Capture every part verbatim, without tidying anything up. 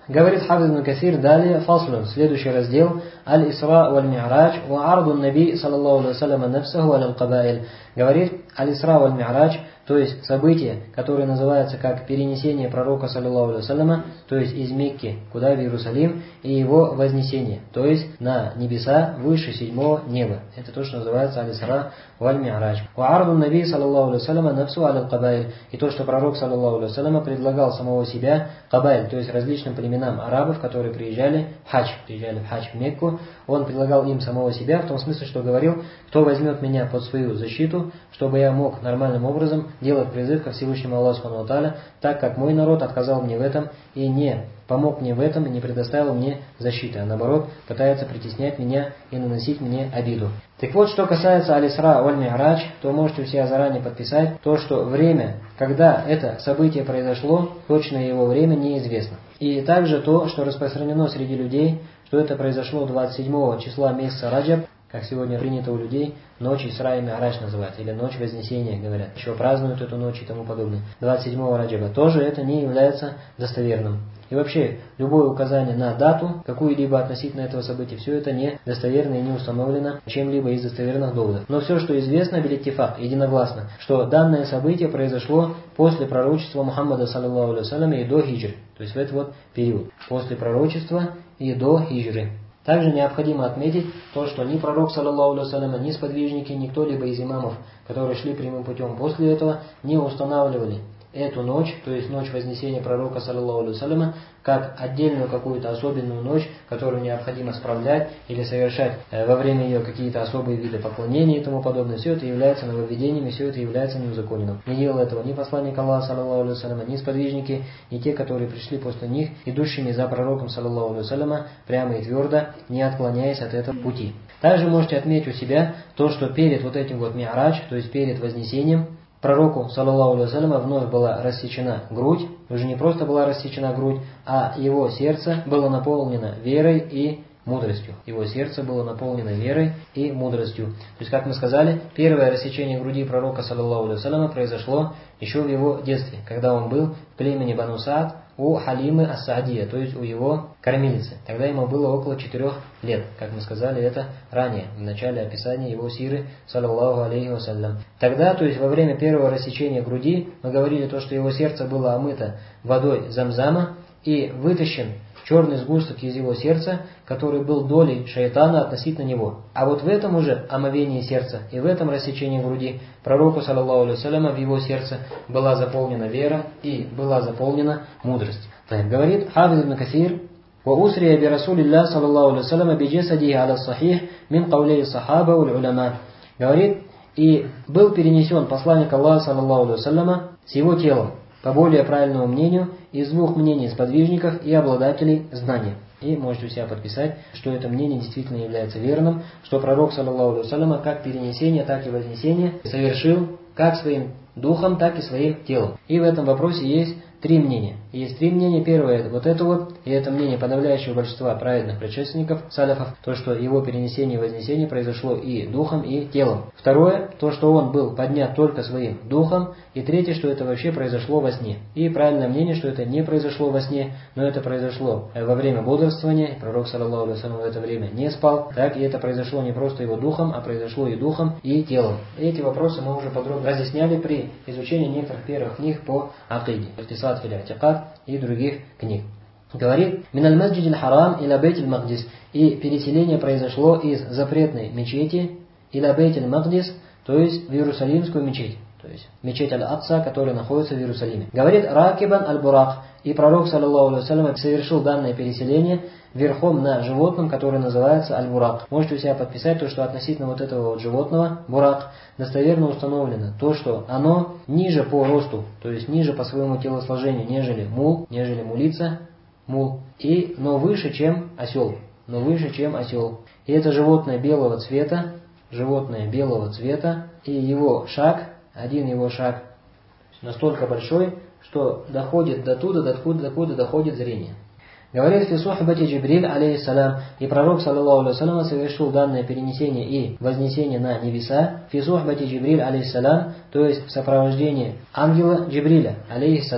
Говорит Хафиз ибн Касир далее, фаслун, следующий раздел, аль-Исра валь-Ми'радж, ва арду наби, саллаллаху алейхи вассалям, нафсаху аль-Кабаиль. Говорит, аль-Исра валь-Ми'радж, то есть событие, которое называется как перенесение пророка, саллаллаху алейхи вассаляма, то есть из Мекки, куда в Иерусалим, и его вознесение, то есть на небеса выше седьмого неба. Это то, что называется аль-Исра валь-Ми'радж. Ва арду наби, саллаллаху алейхи вассалям, нафсаху аль-Кабаиль. И то, что пророк, саллаллаху алейхи вассалям, предлагал самого себя Кабаиль, то есть различным племенам арабов, которые приезжали в хадж, приезжали в хадж в Мекку, он предлагал им самого себя, в том смысле, что говорил, кто возьмет меня под свою защиту, чтобы я мог нормальным образом делать призыв ко Всевышнему Аллаху Субхану ва Тааля, так как мой народ отказал мне в этом и не помог мне в этом, и не предоставил мне защиты, а наоборот, пытается притеснять меня и наносить мне обиду. Так вот, что касается аль-Исра валь-Ми'радж, то можете у себя заранее подписать то, что время, когда это событие произошло, точное его время неизвестно. И также то, что распространено среди людей, что это произошло двадцать седьмого числа месяца Раджаб, как сегодня принято у людей, ночь Исра и Ми'радж называть, или ночь Вознесения, говорят. Еще празднуют эту ночь и тому подобное. двадцать седьмого Раджаба. Тоже это не является достоверным. И вообще, любое указание на дату, какую-либо относительно этого события, все это не достоверно и не установлено чем-либо из достоверных доводов. Но все, что известно, билиттифак, единогласно, что данное событие произошло после пророчества Мухаммада, саллаллаху алейхи вассалям, и до хиджры. То есть в этот вот период. После пророчества и до хиджры. Также необходимо отметить то, что ни пророк, саллаллаху алейхи вассалям, ни сподвижники, ни кто-либо из имамов, которые шли прямым путем после этого, не устанавливали эту ночь, то есть ночь Вознесения пророка, саллаллаху алейхи вассаляма, как отдельную какую-то особенную ночь, которую необходимо справлять или совершать во время ее какие-то особые виды поклонения и тому подобное. Все это является нововведением, и все это является неузаконенным. Не делал этого ни посланник Аллаха, саллаллаху алейхи вассаляма, ни сподвижники, ни те, которые пришли после них, идущими за пророком, саллаллаху алейхи вассаляма, прямо и твердо, не отклоняясь от этого пути. Также можете отметить у себя то, что перед вот этим вот Ми'радж, то есть перед Вознесением, пророку, саллаллаху алейхи вассалям, вновь была рассечена грудь, уже не просто была рассечена грудь, а его сердце было наполнено верой и мудростью. Его сердце было наполнено верой и мудростью. То есть, как мы сказали, первое рассечение груди пророка, саллаллаху алейхи вассалям, произошло еще в его детстве, когда он был в племени Бану Саад у Халимы ас-Саадия, то есть у его кормилицы. Тогда ему было около четырех лет, как мы сказали это ранее, в начале описания его сиры, саллаллаху алейхи вассалям. Тогда, то есть во время первого рассечения груди, мы говорили то, что его сердце было омыто водой Замзама и вытащен черный сгусток из его сердца, который был долей шайтана относительно него. А вот в этом уже омовении сердца и в этом рассечении груди пророку, саллаллаху алейхи вассалям, в его сердце была заполнена вера и была заполнена мудрость. Так, говорит Хафиз ибн Касир, وأسري برسول الله صلى الله عليه وسلم بجسده على الصحيح من قولي الصحابة والعلماء. Говорит, и был перенесен посланник Аллаха, саллаллаху алейхи вассалям, с его телом, по более правильному мнению, из двух мнений сподвижников и обладателей знания. И можете у себя подписать, что это мнение действительно является верным, что пророк, саллаллаху алейхи вассалям, как перенесение, так и вознесение совершил как своим духом, так и своим телом. И в этом вопросе есть три мнения. Есть три мнения. Первое, вот это вот, и это мнение подавляющего большинства праведных предшественников, саляфов, то, что его перенесение и вознесение произошло и духом, и телом. Второе, то, что он был поднят только своим духом. И третье, что это вообще произошло во сне. И правильное мнение, что это не произошло во сне, но это произошло во время бодрствования. И пророк, саллаллаху алейхи вассалям, в это время не спал. Так, и это произошло не просто его духом, а произошло и духом, и телом. И эти вопросы мы уже подробно разъясняли при изучении некоторых первых книг по акиде, Иктисад фил И'тикад и других книг. Говорит, «Миналь масджидиль харам иля бейтиль магдис». И переселение произошло из запретной мечети иля бейтиль магдис, то есть в Иерусалимскую мечеть. То есть мечеть Аль-Акса, которая находится в Иерусалиме. Говорит, «Ракибан аль-Бурак». И пророк, саллаллаху алейхи вассалям, совершил данное переселение верхом на животном, которое называется аль-Бурак. Можете у себя подписать то, что относительно вот этого вот животного, Бурак, достоверно установлено то, что оно ниже по росту, то есть ниже по своему телосложению, нежели мул, нежели мулица, мул, и, но выше, чем осел. Но выше, чем осел. И это животное белого цвета, животное белого цвета, и его шаг, один его шаг настолько большой, что доходит до туда, докуда, докуда доходит зрение. Говорит, «Фи сухбати Джибриль, алейхиссалям», и пророк, саллаллаху алейхи вассалям, совершил данное перенесение и вознесение на небеса, «Фи сухбати Джибриль, алейхиссалям», то есть в сопровождении ангела Джибриля, алейхиссалям.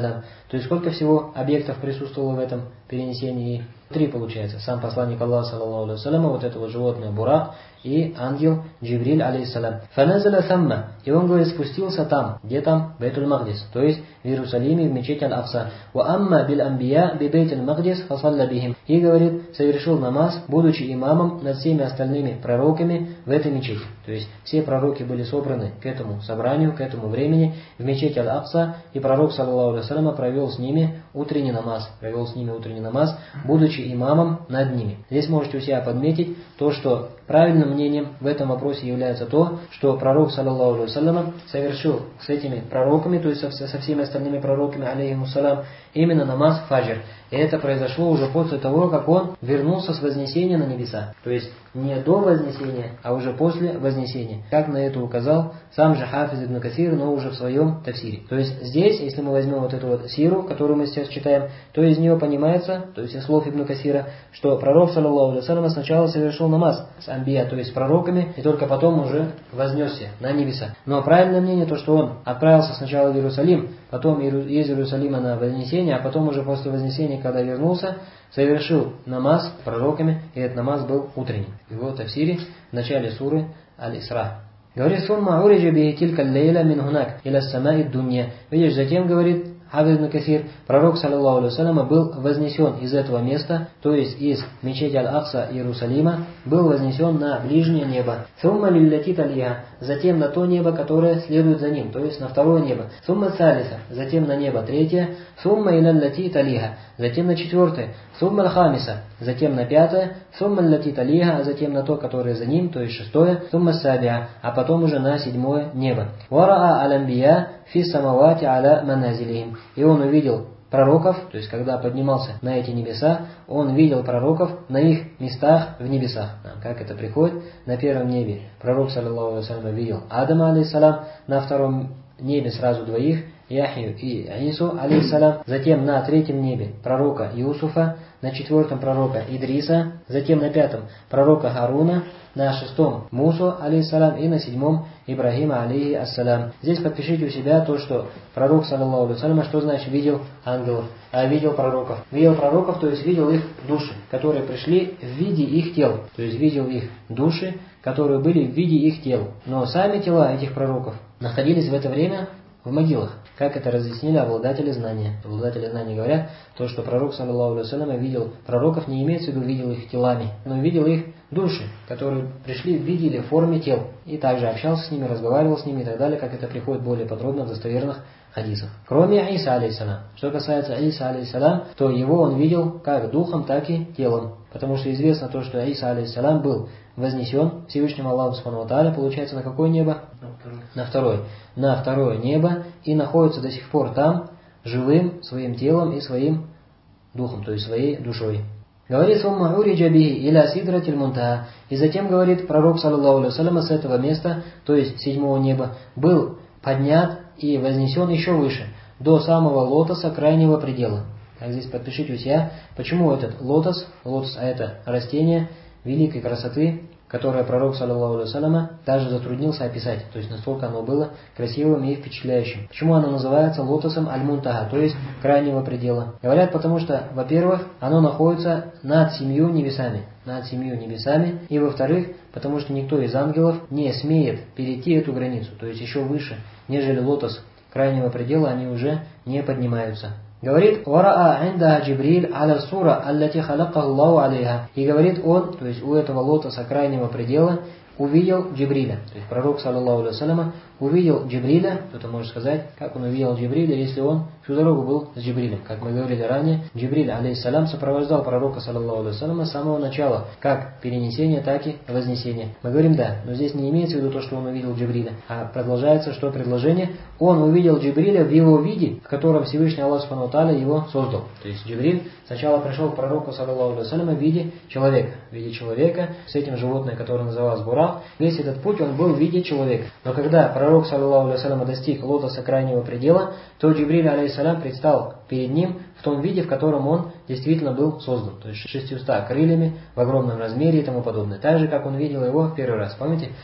То есть сколько всего объектов присутствовало в этом перенесении? Три получается. Сам посланник Аллаха, саллаллаху алейхи вассалям, вот это вот животное Бурак и ангел Джибриль, алейхиссалям. Фаназаля самма. И он, говорит, спустился там. Где там? Бейтуль Магдис. То есть в Иерусалиме, в мечеть Аль-Акса. Ва амма бил амбия би Бейтуль Магдис фасалля бихим. И, говорит, совершил намаз, будучи имамом над всеми остальными пророками в этой мечети. То есть все пророки были собраны к этому собранию, к этому времени в мечеть Аль-Акса. И пророк, саллаллаху алейхи вассалям, провел с ними утренний намаз. Провел с ними утренний намаз, будучи имамом над ними. Здесь можете у себя подметить то, что правильным мнением в этом вопросе является то, что пророк, саллаллаху алейхи вассалям, совершил с этими пророками, то есть со, со всеми остальными пророками, алейхимуссалям, именно намаз фаджр. И это произошло уже после того, как он вернулся с вознесения на небеса. То есть не до вознесения, а уже после вознесения. Как на это указал сам же Хафиз ибн Касир, но уже в своем тафсире. То есть здесь, если мы возьмем вот эту вот сиру, которую мы сейчас читаем, то из нее понимается, то есть из слов ибн Касира, что пророк, саллаллаху алейхи вассалям, сначала совершил намаз с амбия, то есть с пророками, и только потом уже вознесся на небеса. Но правильное мнение то, что он отправился сначала в Иерусалим, потом из Иерусалима на вознесение, а потом уже после вознесения, когда вернулся, совершил намаз с пророками, и этот намаз был утренним. И вот в тафсире в начале суры Аль-Исра. Говорит, «Сумма уриджа бихи тилька лейла мин хунак иля самаи дунья». Видишь, затем, говорит Хафиз ибн Касир, пророк, саллаллаху алейхи вассалям, был вознесен из этого места, то есть из мечети Аль-Акса Иерусалима, был вознесен на ближнее небо. «Сумма лилляти талиха», затем на то небо, которое следует за ним, то есть на второе небо. «Сумма салиса», затем на небо третье. «Сумма илялляти талиха», затем на четвертое. «Сумма аль-хамиса», затем на пятое. «Сумма лилляти талиха», затем на то, которое за ним, то есть шестое. «Сумма сабиа», а потом уже на седьмое небо. «Вараа аль-амбия фи самавати аля маназилихим». И он увидел пророков, то есть когда поднимался на эти небеса, он видел пророков на их местах в небесах. Как это приходит? На первом небе пророк, саллаллаху алейхи вассалям, видел Адама, алейхиссалям, на втором небе сразу двоих, Яхью и Ису, алейхиссалям, затем на третьем небе пророка Юсуфа, на четвертом пророка Идриса, затем на пятом пророка Харуна, на шестом Мусу, алейхиссалям, и на седьмом Ибрахима, алейхи ассалям. Здесь подпишите у себя то, что пророк, саллаллаху алейхи вассалям, что значит видел ангелов, а видел пророков. Видел пророков, то есть видел их души, которые пришли в виде их тел, то есть видел их души, которые были в виде их тел. Но сами тела этих пророков находились в это время в могилах. Как это разъяснили обладатели знания. Обладатели знания говорят, то, что пророк, саллаллаху алейхи вассалям, видел пророков, не имеется в виду видел их телами, но видел их души, которые пришли в виде или форме тел. И также общался с ними, разговаривал с ними и так далее, как это приходит более подробно в достоверных хадисах. Кроме Иса, алейхиссалям. Что касается Иса, алейхиссалям, то его он видел как духом, так и телом. Потому что известно то, что Иса, алейхиссалям, был вознесен Всевышним Аллахом субхану ва тааля, получается, на какое небо? На второе. На второе небо, и находится до сих пор там, живым, своим телом и своим духом, то есть своей душой. Говорит, «Сумма уриджа бихи иля сидратиль мунтаха». И затем, говорит пророк, саллаллаху алейхи вассалям, с этого места, то есть седьмого неба, был поднят и вознесен еще выше, до самого лотоса крайнего предела. Так, здесь подпишите у себя, почему этот лотос, лотос, а это растение великой красоты, которое пророк, саллаллаху алейхи вассалям, даже затруднился описать. То есть настолько оно было красивым и впечатляющим. Почему оно называется лотосом аль-мунтаха, то есть крайнего предела? Говорят, потому что, во-первых, оно находится над семью небесами. Над семью небесами. И во-вторых, потому что никто из ангелов не смеет перейти эту границу. То есть еще выше, нежели лотос крайнего предела, они уже не поднимаются. Говорит, «Вараа инда Джибриль аля сура аллати халакаху Аллаху алейха». И говорит он, то есть у этого лотоса крайнего предела, увидел Джибриля. То есть пророк, саллаллаху алейхи вассалям, увидел Джибриля. Кто-то может сказать, как он увидел Джибриля, если он всю дорогу был с Джибрилем. Как мы говорили ранее, Джибриль, алейхиссалям, сопровождал пророка, саллаллаху алейхи вассалям, с самого начала, как перенесение, так и вознесение. Мы говорим, да, но здесь не имеется в виду то, что он увидел Джибриля, а продолжается, что предложение, он увидел Джибриля в его виде, в котором Всевышний Аллах субхану ва тааля его создал. То есть Джибриль сначала пришел к пророку, саллаллаху алейхи вассалям, в виде человека, в виде человека, с этим животное, которое называлось Бурак. Весь этот путь он был в виде человека. Но когда пророк, саллаллаху алейхи вассалям, достиг лотоса крайнего предела, то Джибриль, алейхиссалям, предстал перед ним в том виде, в котором он действительно был создан. То есть шестьюстами крыльями, в огромном размере и тому подобное. Так же, как он видел его в первый раз. Помните?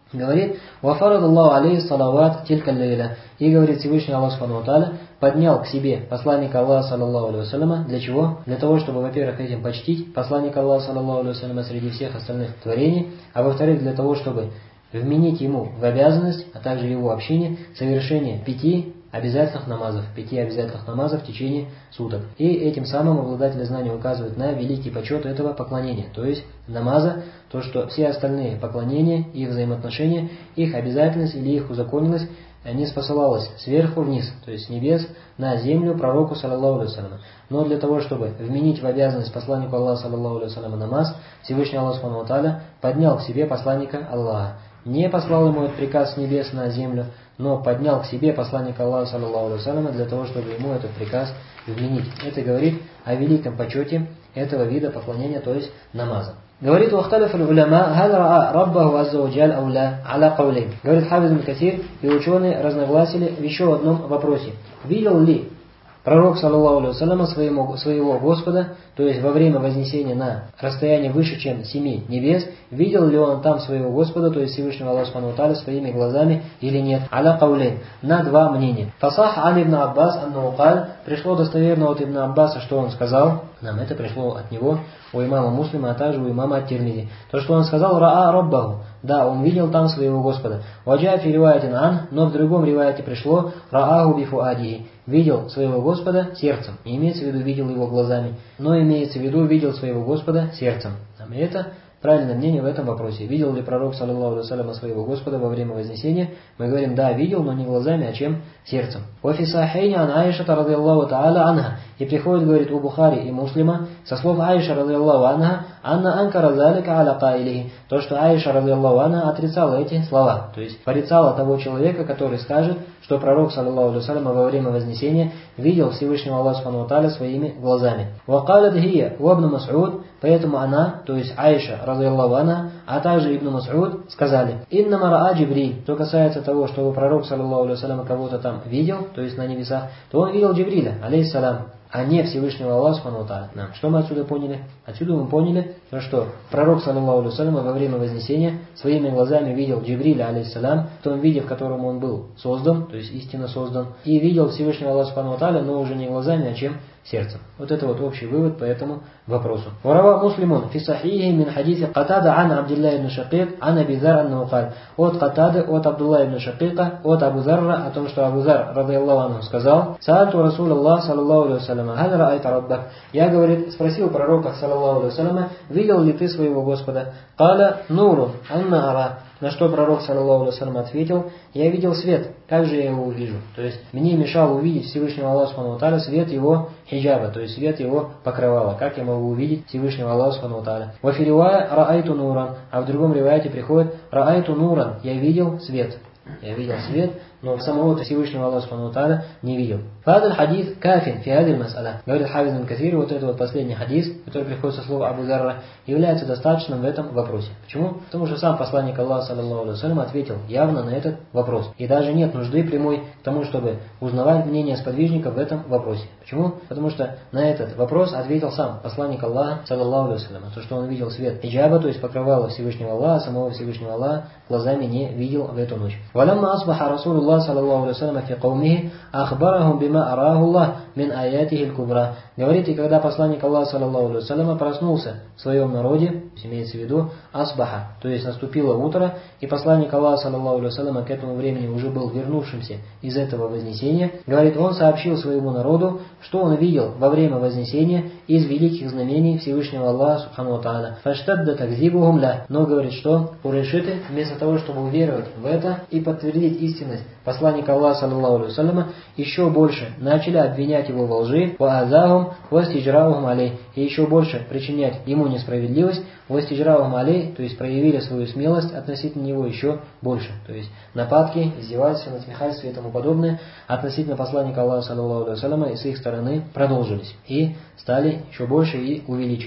Говорит, «Вафарад Аллаху алейхи салават тилька лейля». И говорит Всевышний Аллах Субхану ва Тааля, поднял к себе посланника Аллаха саллаллаху алейхи вассаляма. Для чего? Для того, чтобы, во-первых, этим почтить посланника Аллаха саллаллаху алейхи вассаляма среди всех остальных творений, а во-вторых, для того, чтобы вменить ему в обязанность, а также его общине, совершение пяти обязательных намазов, пяти обязательных намазов в течение суток. И этим самым обладатели знания указывают на великий почет этого поклонения, то есть намаза, то, что все остальные поклонения и взаимоотношения, их обязательность или их узаконенность не спосылалась сверху вниз, то есть с небес на землю пророку саллаллаху алейхи вассалям. Но для того, чтобы вменить в обязанность посланнику Аллаха саллаллаху алейхи вассалям намаз, Всевышний Аллах субхану ва тааля поднял к себе посланника Аллаха. Не послал ему этот приказ с небес на землю, но поднял к себе посланника Аллаха саллаллаху алейхи вассалям для того, чтобы ему этот приказ вменить. Это говорит о великом почете этого вида поклонения, то есть намаза. Говорит, «Вахталиф аль-уляма, хал раа раббаху азза ва джаль ауля аля каулейн». Говорит Хафиз ибн Касир, и ученые разногласили в еще одном вопросе. Видел ли пророк, саллаллаху алейхи вассалям, своего, своего Господа, то есть во время вознесения на расстояние выше, чем семи небес, видел ли он там своего Господа, то есть Всевышнего Аллаха субхану ва тааля, своими глазами или нет? Аля каулейн. На два мнения. Фасах ан ибн Аббас аннаху каль. Пришло достоверно от ибн Аббаса, что он сказал. Нам это пришло от него, у имама Муслима, а также у имама ат-Тирмизи. То, что он сказал, раа раббаху. Да, он видел там своего Господа. Ваджа фи риваятин ан, но в другом риваяте пришло рааху бифуадихи. Видел своего Господа сердцем. Не имеется в виду видел его глазами, но имеется в виду видел своего Господа сердцем. И это правильное мнение в этом вопросе. Видел ли пророк, саллаллаху алейхи вассалям, своего Господа во время вознесения? Мы говорим, да, видел, но не глазами, а чем? Сердцем. Вафи сахейни ан Аишата радийаллаху та'аля анха. И приходит, говорит, у Бухари и Муслима, со слов Аиша радийаллаху анха, анна анкара залика аля каилихи. То, что Аиша радийаллаху анха отрицала эти слова. То есть порицала того человека, который скажет, что пророк, саллаллаху алейхи вассалям, во время вознесения видел Всевышнего Аллаха субхану ва тааля своими глазами. Вакалят хия вабну Мас'уд. Поэтому она, то есть Аиша радийаллаху анха, а также Ибн Мас'уд сказали, инна мараа Джибриль. Что касается того, что пророк, саллаллаху алейхи вассалям, кого-то там видел, то есть на небесах, то он видел Джибриля, алейхиссалям, а не Всевышнего Аллаха субхану ва тааля. Что мы отсюда поняли? Отсюда мы поняли, что пророк, саллаллаху алейхи вассалям, во время вознесения своими глазами видел Джибриля, алейхиссалям, в том виде, в котором он был создан, то есть истинно создан, и видел Всевышнего Аллаха субхану ва тааля, но уже не глазами, а чем? Сердцем. Вот это вот общий вывод по этому вопросу. Варава муслимун фи сахихи мин хадиси Катада ан Абдилла ибн Шакик ан Аби Зар аннаху каль. От Катады, от Абдулла ибн Шакика, от Абу Зарра, о том, что Абу Зар, радийаллаху анху, сказал, «Саальту Расулаллах, саллаллаху алейхи вассалям, халь раайта раббак». Я, говорит, спросил пророка, саллаллаху алейхи вассалям, видел ли ты своего Господа? Каля нуру анна ара. На что пророк, саллаллаху алейхи вассалям, ответил, я видел свет, как же я его увижу? То есть мне мешал увидеть Всевышнего Аллаха субхану ва тааля свет его хиджаба, то есть свет его покрывала. Как я могу увидеть Всевышнего Аллаха субхану ва тааля? Вафи ривая раайту нуран, а в другом риваяте приходит раайту нуран, я видел свет. Я видел свет, но самого Всевышнего Аллаха субхану ва тааля не видел. Фадаль хадис кафин фи хадиль мас'аля. Говорит Хафиз ибн Касир, вот этот вот последний хадис, который приходит со слова Абу Зарра, является достаточным в этом вопросе. Почему? Потому что сам посланник Аллаха, саллаллаху алейхи вассалям, ответил явно на этот вопрос. И даже нет нужды прямой к тому, чтобы узнавать мнение сподвижников в этом вопросе. Почему? Потому что на этот вопрос ответил сам посланник Аллаха, саллаллаху алейхи вассалям. То, что он видел свет хиджаба, то есть покрывало Всевышнего Аллаха, самого Всевышнего Аллаха глазами не видел в эту ночь. Валямма асбаха Расулуллах, саллаллаху алейхи вассалям, фи каумихи, ахбарахум бима араху Аллах мин аятихи аль-кубра. Говорит, и когда посланник Аллаха, саллаллаху алейхи вассалям, проснулся в своем народе, имеется в виду асбаха, то есть наступило утро, и посланник Аллаха, саллаллаху алейхи вассалям, к этому времени уже был вернувшимся из этого вознесения, говорит, он сообщил своему народу, что он видел во время вознесения из великих знамений Всевышнего Аллаха, субхану ва тааля. Фаштадда такзибухум ля. Но говорит, что курайшиты, вместо того, чтобы уверовать в это и подтвердить истинность посланника Аллаха, саллаллаху алейхи вассалям, еще больше начали обвинять его во лжи, ва азахум, ва стиджраухум алей, и еще больше причинять ему несправедливость, ва стиджраухум алей, то есть проявили свою смелость относительно него еще больше. То есть нападки, издевательства, насмехательства и тому подобное относительно посланника Аллаха, саллаллаху алейхи вассалям, и с их стороны продолжились и стали еще больше и увеличились.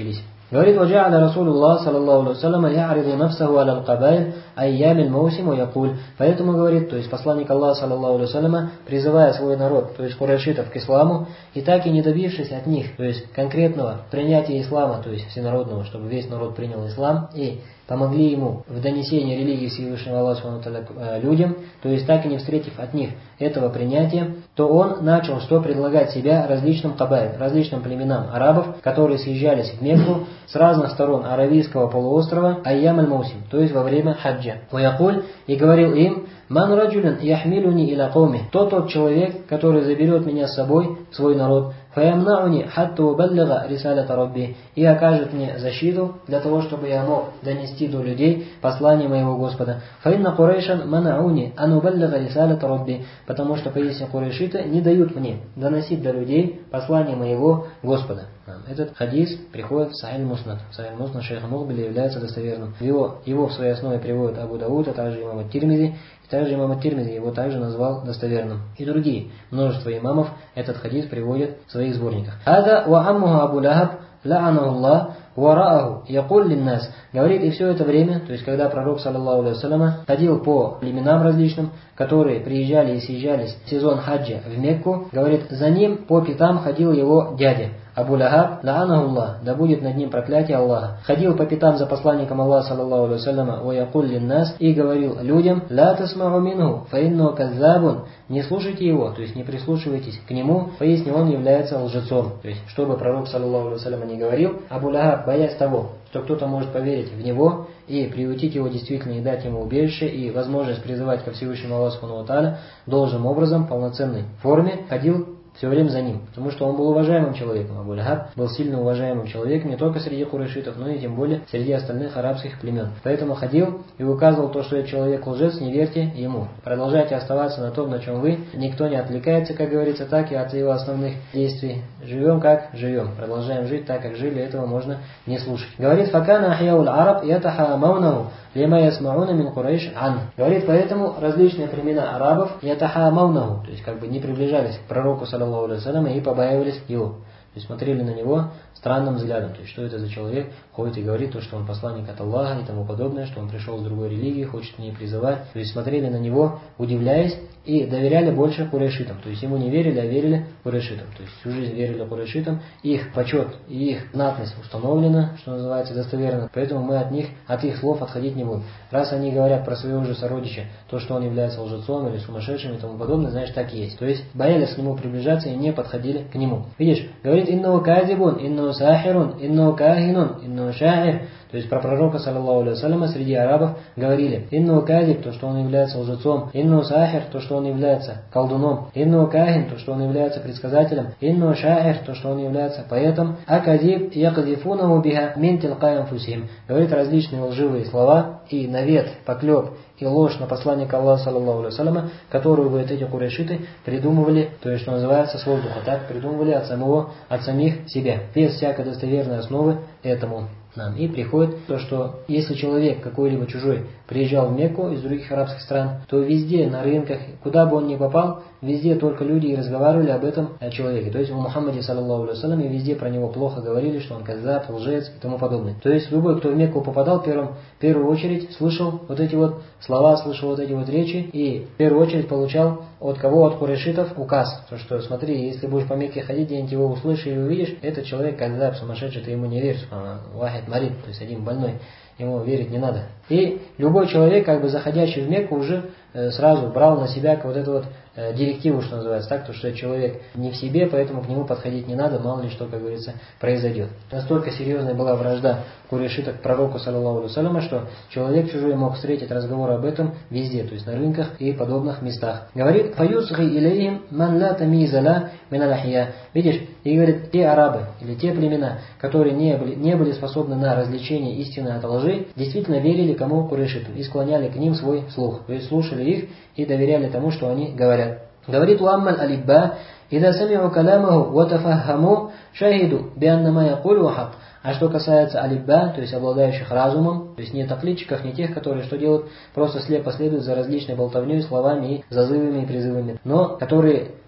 Говорит, وَجَعَلَ رَسُولُ اللَّهِ صلى الله عليه وسلم يعرض نفسه على القبائل أيام الموسم ويقول. Поэтому говорит, то есть посланник Аллаха саллаллаху алейхи ва саллям, призывая свой народ, то есть курайшитов, к исламу, и так и не добившись от них, то есть конкретного принятия ислама, то есть всенародного, чтобы весь народ принял ислам и помогли ему в донесении религии Всевышнего Аллаха людям, то есть так и не встретив от них этого принятия, то он начал что предлагать себя различным кабаиль, различным племенам арабов, которые съезжались в Мекку с разных сторон Аравийского полуострова айям аль-маусим, то есть во время хаджа. Ваякуль, и говорил им: «Ман раджулин яхмилуни иля кауми», тот тот человек, который заберет меня с собой в свой народ, фаямнауни хатта убаллига рисалята рабби, и окажет мне защиту для того, чтобы я мог донести до людей послание моего Господа. Фаинна курайшан манауни ан убаллига рисалята рабби, потому что поистине курайшиты не дают мне доносить до людей послание моего Господа. Этот хадис приходит в Сахих Муснад. Сахих Муснад шейха Мукбиля является достоверным. Его, его в своей основе приводит Абу Дауд, а также имам ат-Тирмизи. Также имам ат-Тирмизи его также назвал достоверным. И другие, множество имамов, этот хадис приводят в своих сборниках. Ада ва аммуха Абу Лахаб ла'анахуллах варааху якуль линнас. Говорит, и все это время, то есть когда пророк саллаллаху алейхи ва саллям ходил по племенам различным, которые приезжали и съезжались в сезон хаджа в Мекку, говорит, за ним по пятам ходил его дядя Абу Лахаб, ла'анахуллах, да будет над ним проклятие Аллаха. Ходил по пятам за посланником Аллаха саллаллаху алейхи ва саллям ва якуль линнас, и говорил людям: ла тасмау минху фа инну каззабун, не слушайте его, то есть не прислушивайтесь к нему, поясни, он является лжецом. То есть, чтобы пророк саллаллаху алейхи ва саллям не говорил, Абу Лахаб, боясь того, что кто-то может поверить в него и приютить его действительно и дать ему убежище и возможность призывать ко Всевышнему Аллаху субхану ва тааля должным образом, полноценной форме, ходил все время за ним, потому что он был уважаемым человеком. Абу Лахаб был сильно уважаемым человеком не только среди курайшитов, но и тем более среди остальных арабских племен. Поэтому ходил и указывал то, что этот человек лжец, не верьте ему. Продолжайте оставаться на том, на чем вы. Никто не отвлекается, как говорится, так и от его основных действий. Живем как живем. Продолжаем жить так, как жили, этого можно не слушать. Говорит, факана ахьяул араб ятахамаунаху лима ясмауна мин курайш ан. Говорит, поэтому различные племена арабов ятахамаунаху, то есть как бы не приближались к пророку саллаллаху алейхи ва саллям и побаивались его. То есть смотрели на него странным взглядом. То есть что это за человек, ходит и говорит то, что он посланник от Аллаха и тому подобное, что он пришел с другой религии, хочет в ней призывать. То есть смотрели на него, удивляясь, и доверяли больше курайшитам. То есть ему не верили, а верили курайшитам. То есть всю жизнь верили курайшитам. Их почет и их знатность установлена, что называется, достоверно. Поэтому мы от них, от их слов отходить не будем. Раз они говорят про своего же сородича, то, что он является лжецом или сумасшедшим и тому подобное, значит так и есть. То есть боялись к нему приближаться и не подходили к нему. Видишь, говорит, инну казибун, инну сахирун, инну кахинун, инну шаир. То есть про пророка саллаллаху алейхи ва салляма среди арабов говорили: инну казиб, то, что он является лжецом, инну сахир, то, что он является колдуном, инну кахин, то, что он является предсказателем, инну шаир, то, что он является поэтом, а казиб якзифунаху биха мин тилкай анфусихим. Говорит различные лживые слова и навет, поклеп и ложь на посланника Аллаха саллаллаху алейхи ва салляма, которую вы эти курайшиты придумывали, то есть что называется с воздуха, так придумывали от самого, от самих себя, без всякой достоверной основы этому. Нам. И приходит то, что если человек какой-либо чужой приезжал в Мекку из других арабских стран, то везде на рынках, куда бы он ни попал, везде только люди и разговаривали об этом человеке. То есть у Мухаммаде саллаллаху алейхи ва саллям везде про него плохо говорили, что он каззаб, лжец и тому подобное. То есть любой, кто в Мекку попадал, первым, в первую очередь слышал вот эти вот слова, слышал вот эти вот речи и в первую очередь получал от кого? От курайшитов указ. То, что смотри, если будешь по Мекке ходить, где-нибудь его услышишь или увидишь, этот человек каззаб, сумасшедший, ты ему не веришь. Вахид марид, то есть один больной. Ему верить не надо. И любой человек, как бы заходящий в Мекку, уже э, сразу брал на себя вот эту вот э, директиву, что называется, так, то, что человек не в себе, поэтому к нему подходить не надо, мало ли что, как говорится, произойдет. Настолько серьезная была вражда курайшита к пророку, саллаллаху алейхи ва саллям, что человек чужой мог встретить разговор об этом везде, то есть на рынках и подобных местах. Говорит, «Фаюсхи илейхим ман ла тамизала мин аль-ахья». Видишь, и говорит, те арабы или те племена, которые не были, не были способны на развлечение истины от лжи, действительно верили кому? Курайшиту, и склоняли к ним свой слух, то есть слушали их и доверяли тому, что они говорят. Говорит, «Уаммаль алибба, ида сами'у каламаху ва тафаххаму, шахиду бианнама якулю хак». А что касается алибба, то есть обладающих разумом, то есть не таклитчиков, не тех, которые что делают, просто слепо следуют за различной болтовней, словами и зазывами и призывами, но которые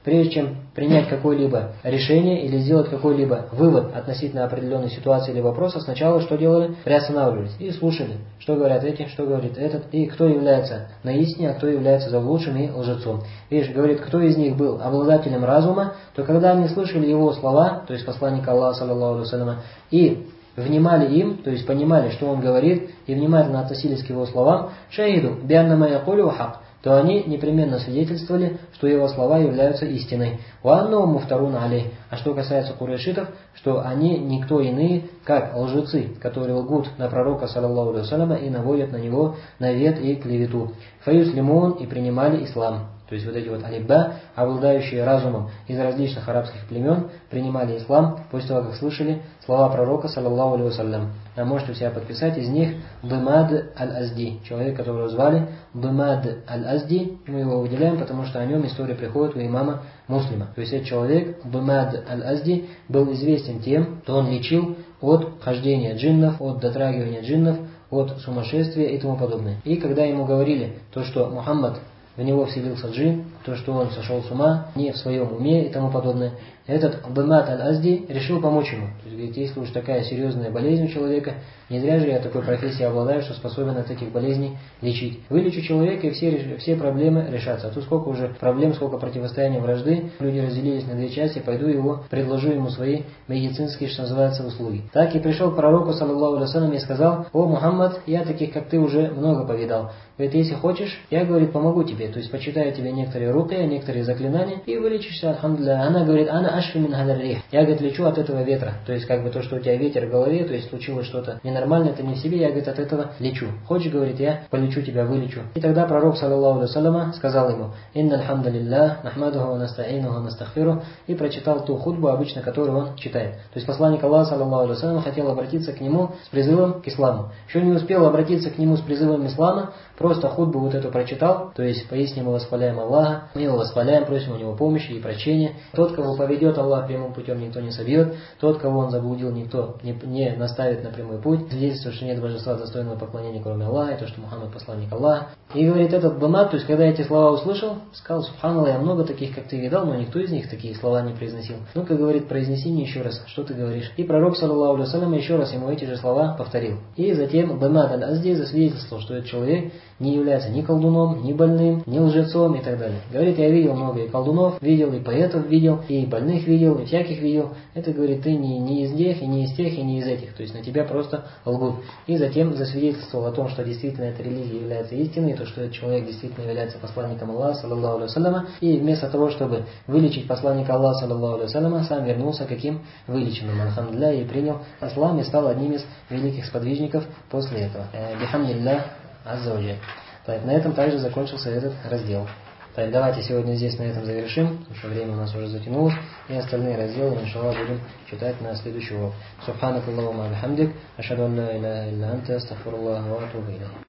прежде чем принять какое-либо решение или сделать какой-либо вывод относительно определенной ситуации или вопроса, сначала что делали? Приостанавливались и слушали, что говорят эти, что говорит этот, и кто является на истине, а кто является заблудшим и лжецом. Видишь, говорит, кто из них был обладателем разума, то когда они слышали его слова, то есть посланника Аллаха, саллаллаху алейхи вассаляма, и внимали им, то есть понимали, что он говорит, и внимательно относились к его словам, шахиду бианна ма якулю хак, то они непременно свидетельствовали, что его слова являются истиной. Уанну муфтарун алей. А что касается курайшитов, что они никто иные, как лжецы, которые лгут на пророка, саллаллаху алейхи вассаляма, и наводят на него навет и клевету. Фаюслимун, и принимали ислам. То есть вот эти вот алибба, обладающие разумом из различных арабских племен, принимали ислам после того, как слышали слова пророка, саллаллаху алейхи вассалям. А можете у себя подписать из них Дымад аль-Азди, человек, которого звали Дымад аль-Азди. Мы его выделяем, потому что о нем история приходит у имама Муслима. То есть этот человек, Дымад аль-Азди, был известен тем, что он лечил от хождения джиннов, от дотрагивания джиннов, от сумасшествия и тому подобное. И когда ему говорили то, что Мухаммад, в него вселился джин, то, что он сошел с ума, не в своем уме и тому подобное, этот Дымад аль-Азди решил помочь ему. То есть, говорит, если уж такая серьезная болезнь у человека, не зря же я такой профессией обладаю, что способен от таких болезней лечить. Вылечу человека, и все, все проблемы решатся. А тут сколько уже проблем, сколько противостояния, вражды. Люди разделились на две части, пойду его, предложу ему свои медицинские, что называется, услуги. Так и пришел к пророку, саллаллаху алейхи вассалям, и сказал: о, Мухаммад, я таких, как ты, уже много повидал. Говорит, если хочешь, я, говорит, помогу тебе. То есть, почитаю тебе некоторые рукия, некоторые заклинания, и вылечишься, альхамдулилля. Она говорит: ана ашфи мин хадар рих. Я, говорит, лечу от этого ветра. То есть, как бы то, что у тебя ветер в голове, то есть, случилось что-то ненормальное, это не в себе, я, говорит, от этого лечу. Хочешь, говорит, я полечу тебя, вылечу. И тогда пророк, саллаллаху алейхи вассалям, сказал ему: инна альхамдулиллах, нахмадуху, настаинуху, настахфиру, и прочитал ту худбу, обычно которую он читает. То есть, посланник Аллаха, саллаллаху алейхи вассалям, хотел обратиться к нему с призывом к исламу. Еще не успел обратиться к нему с призывом ислама, просто худбу вот эту прочитал, то есть, поистине мы восхваляем Аллаха, мы его восхваляем, просим у него помощи и прощения. Тот, кого поведет Аллах прямым путем, никто не собьет. Тот, кого он заблудил, никто не, не наставит на прямой путь. Свидетельствует, что нет божества достойного поклонения, кроме Аллаха, и то, что Мухаммад посланник Аллаха. И говорит этот Дымад, то есть, когда эти слова услышал, сказал: субханаллах, я много таких, как ты, видал, но никто из них такие слова не произносил. Ну-ка, говорит, произнеси мне еще раз, что ты говоришь. И пророк, саллаллаху алейхи вассалям, еще раз ему эти же слова повторил. И затем Дымад аль-Азди засвидетельствовал, что этот человек не является ни колдуном, ни больным, ни лжецом и так далее. Говорит, я видел много и колдунов, видел, и поэтов видел, и больных видел, и всяких видел. Это, говорит, ты не, не из тех, и не из тех, и не из этих. То есть на тебя просто лгут. И затем засвидетельствовал о том, что действительно эта религия является истиной, то, что этот человек действительно является посланником Аллаха, саллаллаху алейхи вассаляма. И вместо того, чтобы вылечить посланника Аллаха, саллаллаху алейхи вассаляма, сам вернулся каким? Вылеченным, альхамдулилля, и принял ислам и стал одним из великих сподвижников после этого. Бихамдулилля азза ва джаль. Так, на этом также закончился этот раздел. Так, давайте сегодня здесь на этом завершим, потому что время у нас уже затянулось, и остальные разделы, иншаллах, будем читать на следующий урок. Субханакаллахумма бихамдик, ашхаду ан ла иляха илля анта, астагфируллаха ва атубу илейх.